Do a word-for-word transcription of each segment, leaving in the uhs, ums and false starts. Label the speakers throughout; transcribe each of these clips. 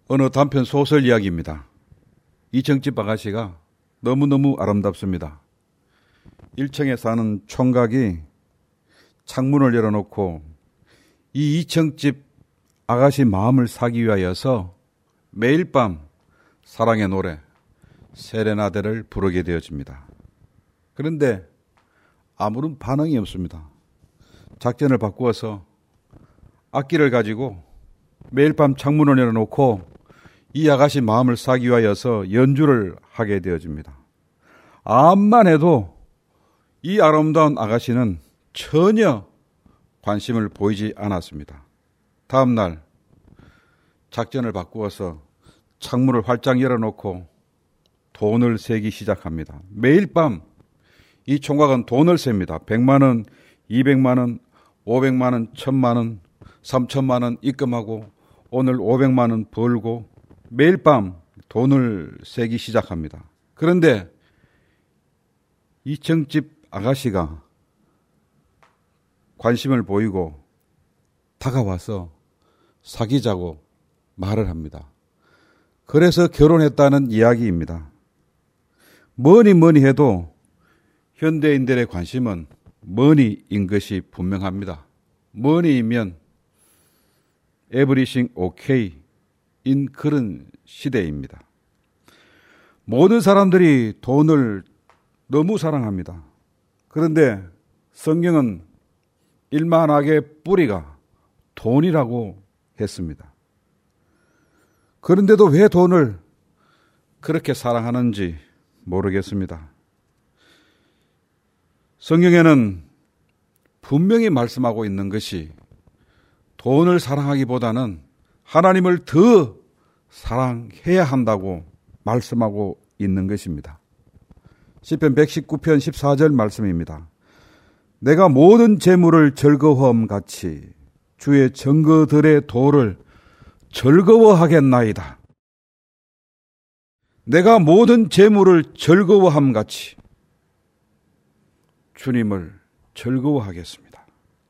Speaker 1: 어느 단편 소설 이야기입니다. 이층집 아가씨가 너무너무 아름답습니다. 일 층에 사는 총각이 창문을 열어놓고 이 이층집 아가씨 마음을 사기 위하여서 매일 밤 사랑의 노래, 세레나데를 부르게 되어집니다. 그런데 아무런 반응이 없습니다. 작전을 바꾸어서 악기를 가지고 매일 밤 창문을 열어놓고 이 아가씨 마음을 사기 위하여서 연주를 하게 되어집니다. 암만 해도 이 아름다운 아가씨는 전혀 관심을 보이지 않았습니다. 다음 날 작전을 바꾸어서 창문을 활짝 열어놓고 돈을 세기 시작합니다. 매일 밤 이 총각은 돈을 셉니다. 백만 원, 이백만 원, 오백만 원, 천만 원, 삼천만 원 입금하고 오늘 오백만 원 벌고 매일 밤 돈을 세기 시작합니다. 그런데 이층집 아가씨가 관심을 보이고 다가와서 사귀자고 말을 합니다. 그래서 결혼했다는 이야기입니다. 뭐니 뭐니 해도 현대인들의 관심은 머니인 것이 분명합니다. 머니이면 everything okay 인 그런 시대입니다. 모든 사람들이 돈을 너무 사랑합니다. 그런데 성경은 일만악의 뿌리가 돈이라고 했습니다. 그런데도 왜 돈을 그렇게 사랑하는지 모르겠습니다. 성경에는 분명히 말씀하고 있는 것이 돈을 사랑하기보다는 하나님을 더 사랑해야 한다고 말씀하고 있는 것입니다. 시편 백십구 편 십사 절 말씀입니다. 내가 모든 재물을 즐거워함 같이 주의 증거들의 도를 즐거워하겠나이다. 내가 모든 재물을 즐거워함 같이 주님을 즐거워하겠습니다.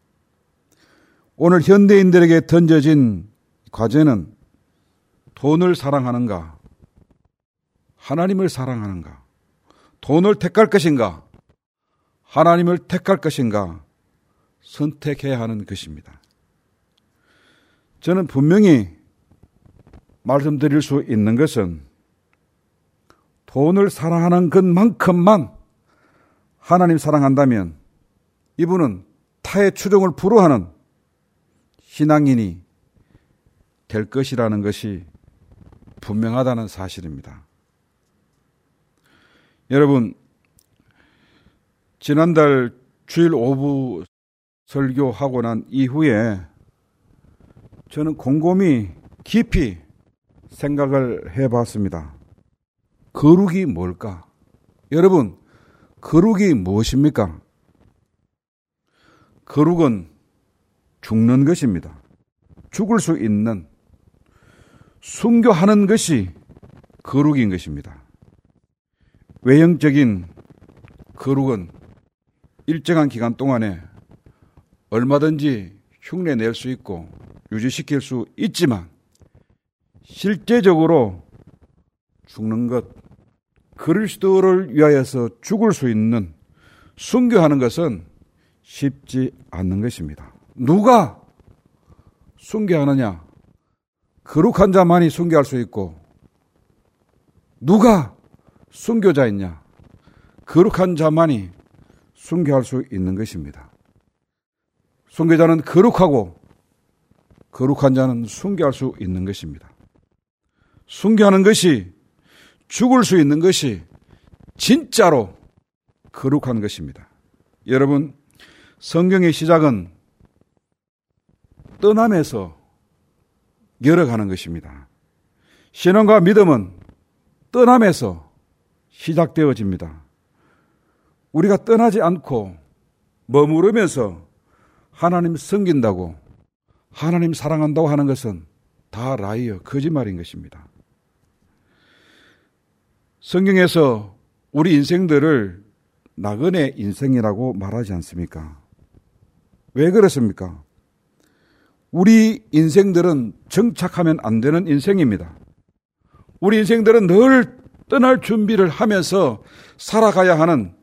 Speaker 1: 오늘 현대인들에게 던져진 과제는 돈을 사랑하는가, 하나님을 사랑하는가, 돈을 택할 것인가, 하나님을 택할 것인가 선택해야 하는 것입니다. 저는 분명히 말씀드릴 수 있는 것은 돈을 사랑하는 것만큼만 하나님 사랑한다면 이분은 타의 추종을 불허하는 신앙인이 될 것이라는 것이 분명하다는 사실입니다. 여러분, 지난달 주일 오후 설교하고 난 이후에 저는 곰곰이 깊이 생각을 해봤습니다. 거룩이 뭘까? 여러분, 거룩이 무엇입니까? 거룩은 죽는 것입니다. 죽을 수 있는, 순교하는 것이 거룩인 것입니다. 외형적인 거룩은 일정한 기간 동안에 얼마든지 흉내 낼 수 있고 유지시킬 수 있지만 실제적으로 죽는 것, 그리스도를 위하여서 죽을 수 있는 순교하는 것은 쉽지 않는 것입니다. 누가 순교하느냐? 거룩한 자만이 순교할 수 있고 누가 순교자있냐? 거룩한 자만이 순교할 수 있는 것입니다. 순교자는 거룩하고 거룩한 자는 순교할 수 있는 것입니다. 순교하는 것이, 죽을 수 있는 것이 진짜로 거룩한 것입니다. 여러분, 성경의 시작은 떠남에서 열어가는 것입니다. 신앙과 믿음은 떠남에서 시작되어집니다. 우리가 떠나지 않고 머무르면서 하나님 섬긴다고, 하나님 사랑한다고 하는 것은 다 라이어, 거짓말인 것입니다. 성경에서 우리 인생들을 나그네 인생이라고 말하지 않습니까? 왜 그렇습니까? 우리 인생들은 정착하면 안 되는 인생입니다. 우리 인생들은 늘 떠날 준비를 하면서 살아가야 하는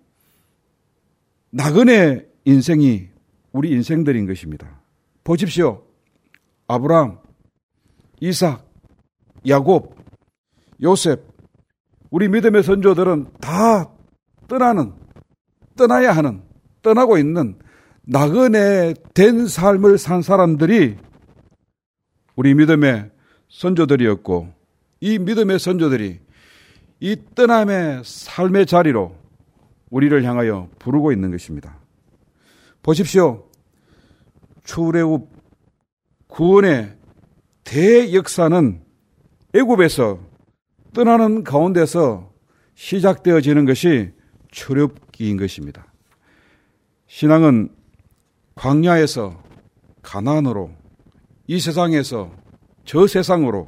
Speaker 1: 나그네 인생이 우리 인생들인 것입니다. 보십시오. 아브라함, 이삭, 야곱, 요셉, 우리 믿음의 선조들은 다 떠나는, 떠나야 하는, 떠나고 있는 나그네 된 삶을 산 사람들이 우리 믿음의 선조들이었고, 이 믿음의 선조들이 이 떠남의 삶의 자리로 우리를 향하여 부르고 있는 것입니다. 보십시오. 출애굽 구원의 대역사는 애굽에서 떠나는 가운데서 시작되어지는 것이 출애굽기인 것입니다. 신앙은 광야에서 가나안으로, 이 세상에서 저 세상으로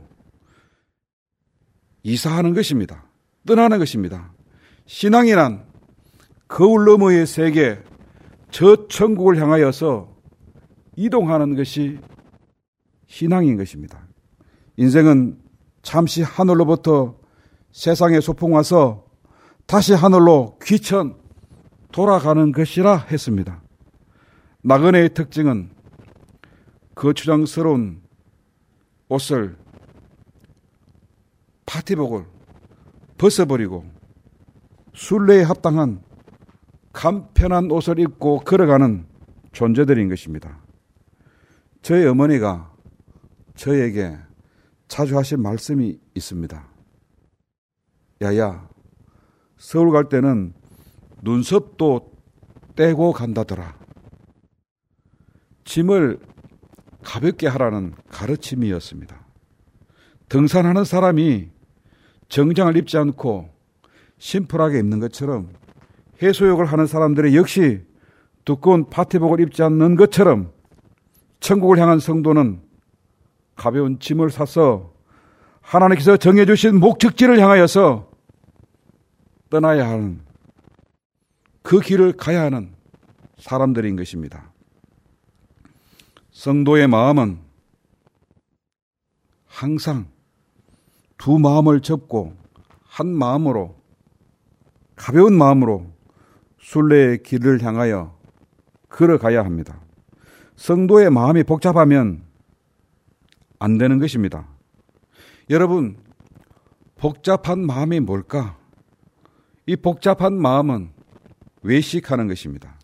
Speaker 1: 이사하는 것입니다. 떠나는 것입니다. 신앙이란 거울 너머의 세계, 저 천국을 향하여서 이동하는 것이 신앙인 것입니다. 인생은 잠시 하늘로부터 세상에 소풍 와서 다시 하늘로 귀천 돌아가는 것이라 했습니다. 나그네의 특징은 거추장스러운 옷을, 파티복을 벗어버리고 순례에 합당한 간편한 옷을 입고 걸어가는 존재들인 것입니다. 저희 어머니가 저에게 자주 하신 말씀이 있습니다. 야야, 서울 갈 때는 눈썹도 떼고 간다더라. 짐을 가볍게 하라는 가르침이었습니다. 등산하는 사람이 정장을 입지 않고 심플하게 입는 것처럼, 해수욕을 하는 사람들이 역시 두꺼운 파티복을 입지 않는 것처럼, 천국을 향한 성도는 가벼운 짐을 사서 하나님께서 정해주신 목적지를 향하여서 떠나야 하는, 그 길을 가야 하는 사람들인 것입니다. 성도의 마음은 항상 두 마음을 접고 한 마음으로, 가벼운 마음으로 순례의 길을 향하여 걸어가야 합니다. 성도의 마음이 복잡하면 안 되는 것입니다. 여러분, 복잡한 마음이 뭘까? 이 복잡한 마음은 외식하는 것입니다.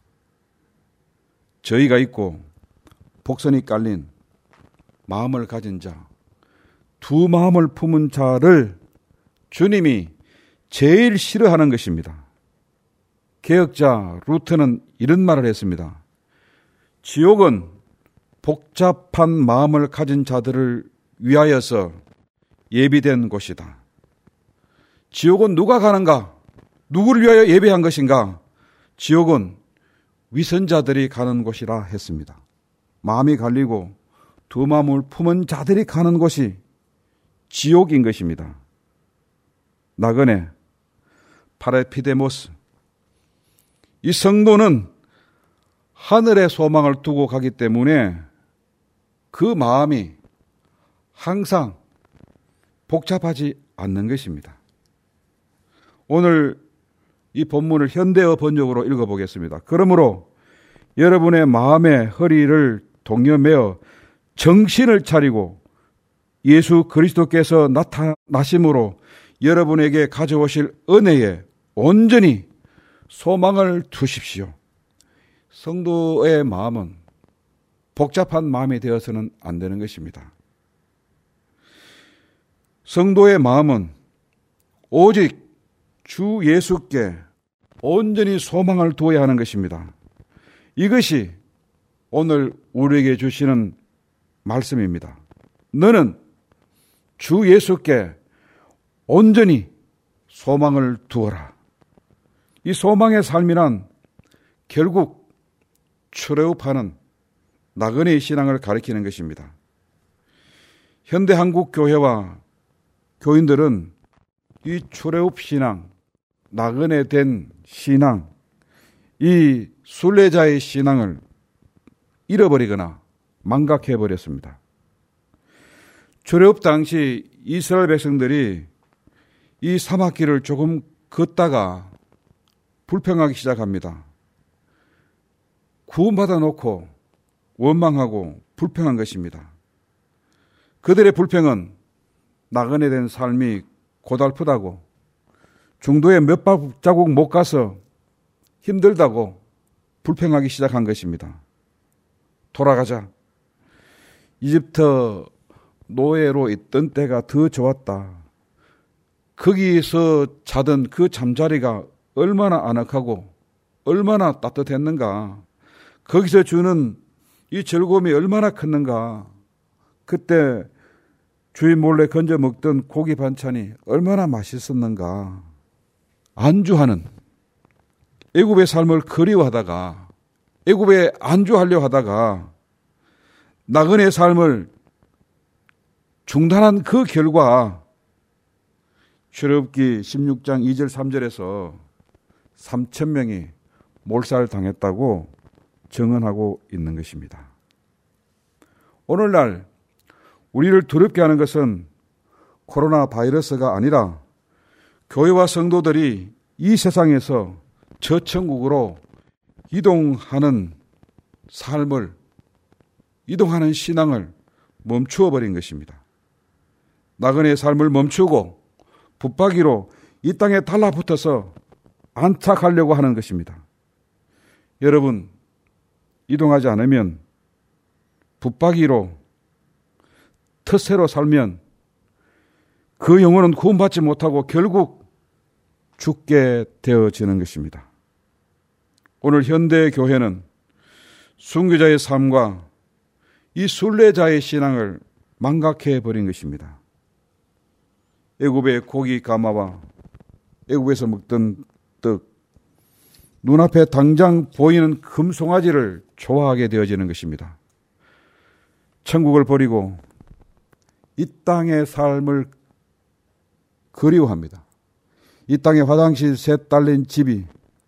Speaker 1: 저희가 있고 복선이 깔린 마음을 가진 자, 두 마음을 품은 자를 주님이 제일 싫어하는 것입니다. 개혁자 루터는 이런 말을 했습니다. 지옥은 복잡한 마음을 가진 자들을 위하여서 예비된 곳이다. 지옥은 누가 가는가? 누구를 위하여 예비한 것인가? 지옥은 위선자들이 가는 곳이라 했습니다. 마음이 갈리고 두 마음을 품은 자들이 가는 곳이 지옥인 것입니다. 나그네, 파레피데모스, 이 성도는 하늘의 소망을 두고 가기 때문에 그 마음이 항상 복잡하지 않는 것입니다. 오늘 이 본문을 현대어 번역으로 읽어보겠습니다. 그러므로 여러분의 마음의 허리를 동여매어 정신을 차리고 예수 그리스도께서 나타나심으로 여러분에게 가져오실 은혜에 온전히 소망을 두십시오. 성도의 마음은 복잡한 마음이 되어서는 안 되는 것입니다. 성도의 마음은 오직 주 예수께 온전히 소망을 두어야 하는 것입니다. 이것이 오늘 우리에게 주시는 말씀입니다. 너는 주 예수께 온전히 소망을 두어라. 이 소망의 삶이란 결국 출애굽하는 나그네의 신앙을 가리키는 것입니다. 현대 한국 교회와 교인들은 이 출애굽 신앙, 나그네 된 신앙, 이 순례자의 신앙을 잃어버리거나 망각해버렸습니다. 출애굽 당시 이스라엘 백성들이 이 사막길을 조금 걷다가 불평하기 시작합니다. 구원받아 놓고 원망하고 불평한 것입니다. 그들의 불평은 나그네 된 삶이 고달프다고, 중도에 몇 발자국 못 가서 힘들다고 불평하기 시작한 것입니다. 돌아가자. 이집트 노예로 있던 때가 더 좋았다. 거기서 자던 그 잠자리가 얼마나 아늑하고 얼마나 따뜻했는가. 거기서 주는 이 즐거움이 얼마나 컸는가. 그때 주인 몰래 건져 먹던 고기 반찬이 얼마나 맛있었는가. 안주하는, 애굽의 삶을 그리워하다가, 애굽에 안주하려 하다가 나그네 삶을 중단한 그 결과 출애굽기 십육 장 이 절 삼 절에서 삼천 명이 몰살당했다고 증언하고 있는 것입니다. 오늘날 우리를 두렵게 하는 것은 코로나 바이러스가 아니라 교회와 성도들이 이 세상에서 저 천국으로 이동하는 삶을, 이동하는 신앙을 멈추어 버린 것입니다. 나그네의 삶을 멈추고 붙박이로 이 땅에 달라붙어서 안착하려고 하는 것입니다. 여러분, 이동하지 않으면, 붙박이로 텃세로 살면 그 영혼은 구원받지 못하고 결국 죽게 되어지는 것입니다. 오늘 현대 교회는 순교자의 삶과 이 순례자의 신앙을 망각해 버린 것입니다. 애굽의 고기 가마와 애굽에서 먹던 떡, 눈앞에 당장 보이는 금송아지를 좋아하게 되어지는 것입니다. 천국을 버리고 이 땅의 삶을 그리워합니다. 이 땅에 화장실 셋 달린 집이,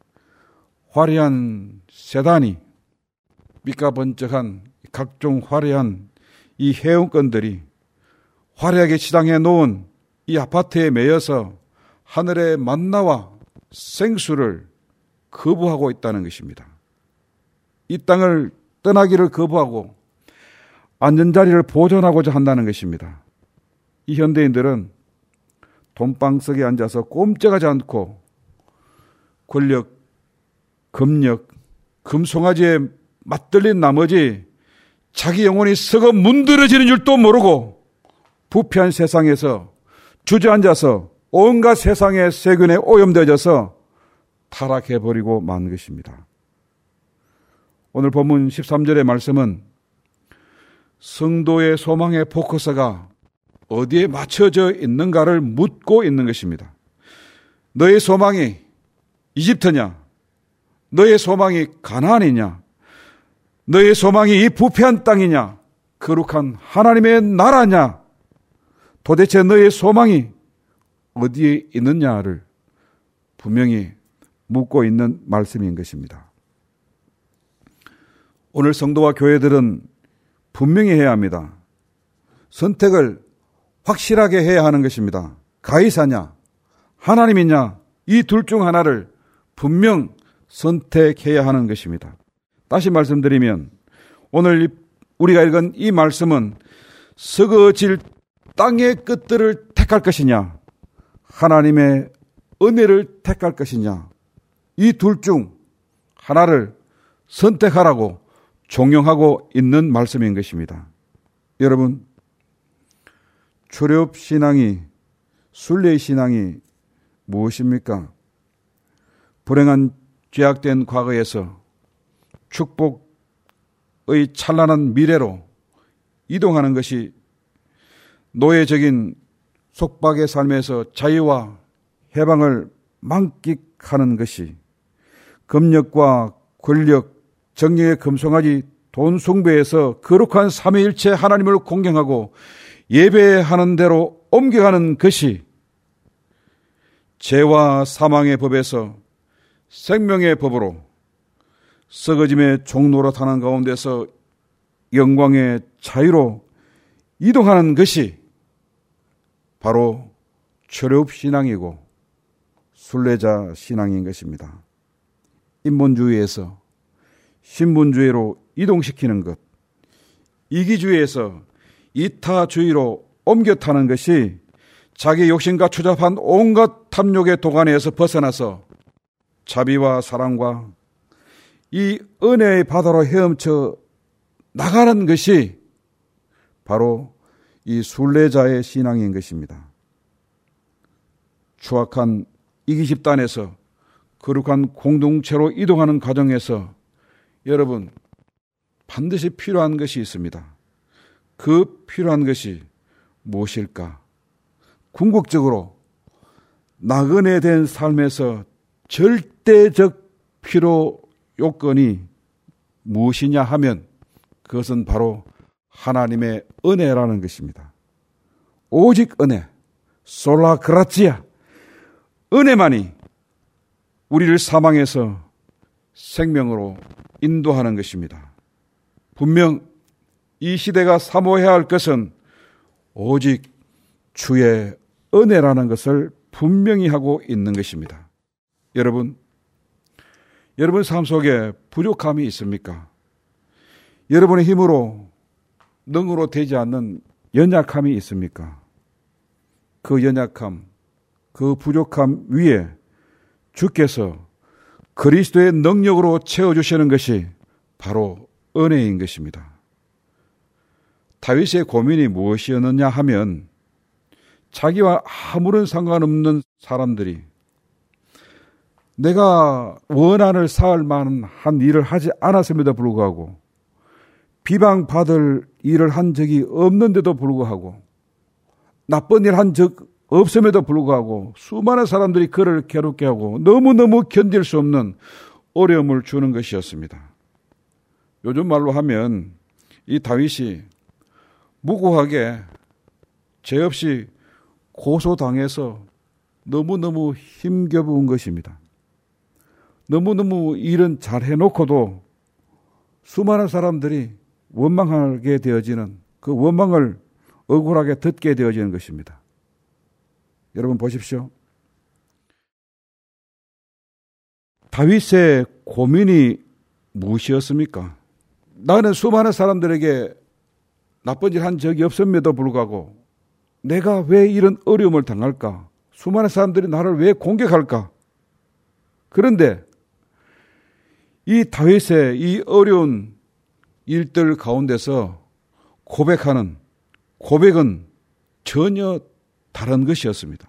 Speaker 1: 화려한 세단이, 빛과 번쩍한 각종 화려한 이 회원권들이 화려하게 시장해 놓은 이 아파트에 매여서 하늘의 만나와 생수를 거부하고 있다는 것입니다. 이 땅을 떠나기를 거부하고 안전자리를 보존하고자 한다는 것입니다. 이 현대인들은 돈방석에 앉아서 꼼짝하지 않고 권력, 금력, 금송아지에 맞들린 나머지 자기 영혼이 썩어 문드러지는 줄도 모르고 부패한 세상에서 주저앉아서 온갖 세상의 세균에 오염되어져서 타락해버리고 만 것입니다. 오늘 본문 십삼 절의 말씀은 성도의 소망의 포커스가 어디에 맞춰져 있는가를 묻고 있는 것입니다. 너의 소망이 이집트냐? 너의 소망이 가나안이냐? 너의 소망이 이 부패한 땅이냐? 거룩한 하나님의 나라냐? 도대체 너의 소망이 어디에 있느냐를 분명히 묻고 있는 말씀인 것입니다. 오늘 성도와 교회들은 분명히 해야 합니다. 선택을 확실하게 해야 하는 것입니다. 가이사냐, 하나님이냐, 이 둘 중 하나를 분명 선택해야 하는 것입니다. 다시 말씀드리면 오늘 우리가 읽은 이 말씀은 썩어질 땅의 끝들을 택할 것이냐, 하나님의 은혜를 택할 것이냐, 이 둘 중 하나를 선택하라고 종용하고 있는 말씀인 것입니다. 여러분, 출애굽 신앙이, 순례 신앙이 무엇입니까? 불행한 죄악된 과거에서 축복의 찬란한 미래로 이동하는 것이, 노예적인 속박의 삶에서 자유와 해방을 만끽하는 것이, 금력과 권력, 정령의 금송아지 돈 숭배에서 거룩한 삼위일체 하나님을 공경하고 예배하는 대로 옮겨가는 것이, 죄와 사망의 법에서 생명의 법으로 썩어짐의 종노릇하는 가운데서 영광의 자유로 이동하는 것이 바로 초렵신앙이고 순례자 신앙인 것입니다. 인본주의에서 신분주의로 이동시키는 것, 이기주의에서 이타주의로 옮겨 타는 것이 자기 욕심과 추잡한 온갖 탐욕의 도가니에서 벗어나서 자비와 사랑과 이 은혜의 바다로 헤엄쳐 나가는 것이 바로 이 순례자의 신앙인 것입니다. 추악한 이기 집단에서 거룩한 공동체로 이동하는 과정에서 여러분 반드시 필요한 것이 있습니다. 그 필요한 것이 무엇일까? 궁극적으로 나그네 된 삶에서 절대적 필요 요건이 무엇이냐 하면 그것은 바로 하나님의 은혜라는 것입니다. 오직 은혜, 솔라 그라치아, 은혜만이 우리를 사망에서 생명으로 인도하는 것입니다. 분명 이 시대가 사모해야 할 것은 오직 주의 은혜라는 것을 분명히 하고 있는 것입니다. 여러분, 여러분 삶 속에 부족함이 있습니까? 여러분의 힘으로 능으로 되지 않는 연약함이 있습니까? 그 연약함, 그 부족함 위에 주께서 그리스도의 능력으로 채워주시는 것이 바로 은혜인 것입니다. 다윗의 고민이 무엇이었느냐 하면 자기와 아무런 상관없는 사람들이 내가 원한을 쌓을 만한 일을 하지 않았음에도 불구하고 비방받을 일을 한 적이 없는데도 불구하고 나쁜 일 한 적 없음에도 불구하고 수많은 사람들이 그를 괴롭게 하고 너무너무 견딜 수 없는 어려움을 주는 것이었습니다. 요즘 말로 하면 이 다윗이 무고하게 죄 없이 고소당해서 너무너무 힘겨운 것입니다. 너무너무 일은 잘 해놓고도 수많은 사람들이 원망하게 되어지는 그 원망을 억울하게 듣게 되어지는 것입니다. 여러분 보십시오. 다윗의 고민이 무엇이었습니까? 나는 수많은 사람들에게 나쁜 일 한 적이 없음에도 불구하고 내가 왜 이런 어려움을 당할까? 수많은 사람들이 나를 왜 공격할까? 그런데 이 다윗의 이 어려운 일들 가운데서 고백하는 고백은 전혀 다른 것이었습니다.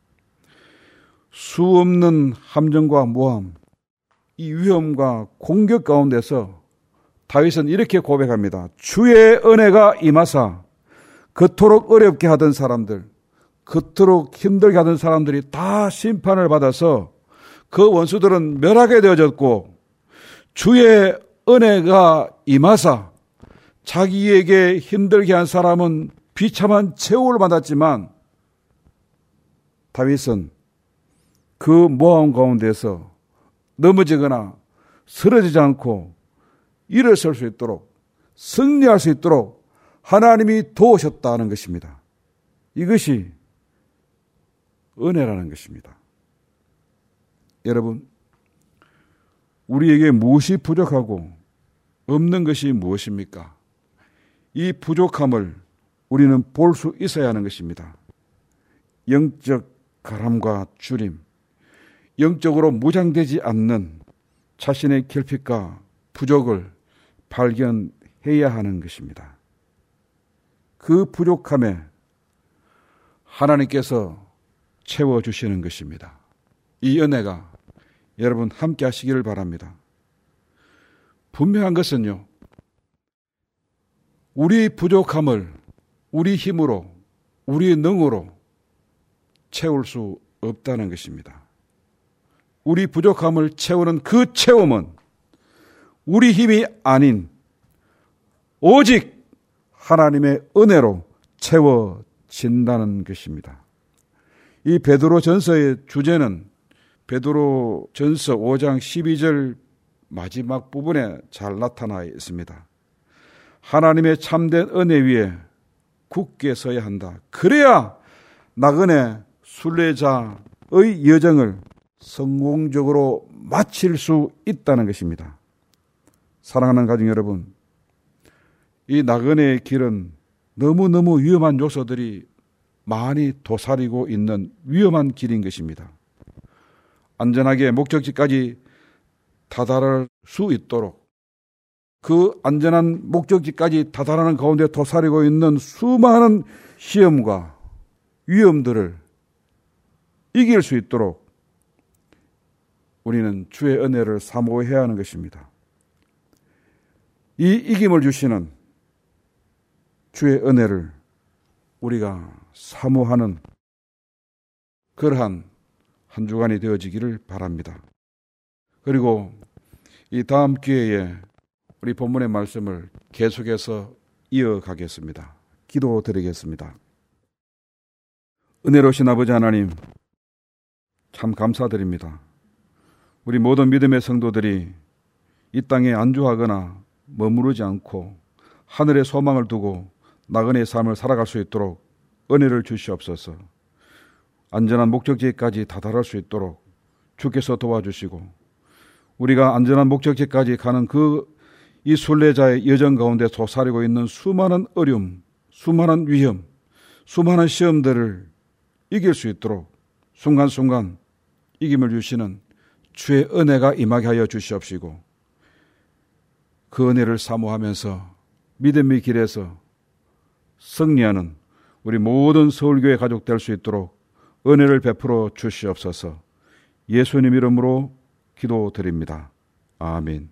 Speaker 1: 수 없는 함정과 모함, 이 위험과 공격 가운데서 다윗은 이렇게 고백합니다. 주의 은혜가 임하사 그토록 어렵게 하던 사람들, 그토록 힘들게 하던 사람들이 다 심판을 받아서 그 원수들은 멸하게 되어졌고 주의 은혜가 임하사 자기에게 힘들게 한 사람은 비참한 최후를 받았지만 다윗은 그 모함 가운데서 넘어지거나 쓰러지지 않고 일어설 수 있도록 승리할 수 있도록 하나님이 도우셨다는 것입니다. 이것이 은혜라는 것입니다. 여러분, 우리에게 무엇이 부족하고 없는 것이 무엇입니까? 이 부족함을 우리는 볼 수 있어야 하는 것입니다. 영적 가람과 주림, 영적으로 무장되지 않는 자신의 결핍과 부족을 발견해야 하는 것입니다. 그 부족함에 하나님께서 채워주시는 것입니다. 이 은혜가 여러분 함께 하시기를 바랍니다. 분명한 것은요, 우리 부족함을 우리 힘으로, 우리 능으로 채울 수 없다는 것입니다. 우리 부족함을 채우는 그 채움은 우리 힘이 아닌 오직 하나님의 은혜로 채워진다는 것입니다. 이 베드로전서의 주제는 베드로전서 오 장 십이 절 마지막 부분에 잘 나타나 있습니다. 하나님의 참된 은혜 위에 굳게 서야 한다. 그래야 나그네 순례자의 여정을 성공적으로 마칠 수 있다는 것입니다. 사랑하는 가족 여러분, 이 나그네의 길은 너무너무 위험한 요소들이 많이 도사리고 있는 위험한 길인 것입니다. 안전하게 목적지까지 다다를 수 있도록 그 안전한 목적지까지 다다르는 가운데 도사리고 있는 수많은 시험과 위험들을 이길 수 있도록 우리는 주의 은혜를 사모해야 하는 것입니다. 이 이김을 주시는 주의 은혜를 우리가 사모하는 그러한 한 주간이 되어지기를 바랍니다. 그리고 이 다음 기회에 우리 본문의 말씀을 계속해서 이어가겠습니다. 기도드리겠습니다. 은혜로우신 아버지 하나님, 참 감사드립니다. 우리 모든 믿음의 성도들이 이 땅에 안주하거나 머무르지 않고 하늘의 소망을 두고 나그네의 삶을 살아갈 수 있도록 은혜를 주시옵소서. 안전한 목적지까지 다다를 수 있도록 주께서 도와주시고 우리가 안전한 목적지까지 가는 그 이 순례자의 여정 가운데 도사리고 있는 수많은 어려움, 수많은 위험, 수많은 시험들을 이길 수 있도록 순간순간 이김을 주시는 주의 은혜가 임하게 하여 주시옵시고 그 은혜를 사모하면서 믿음의 길에서 승리하는 우리 모든 서울교회 가족 될 수 있도록 은혜를 베풀어 주시옵소서. 예수님 이름으로 기도드립니다. 아멘.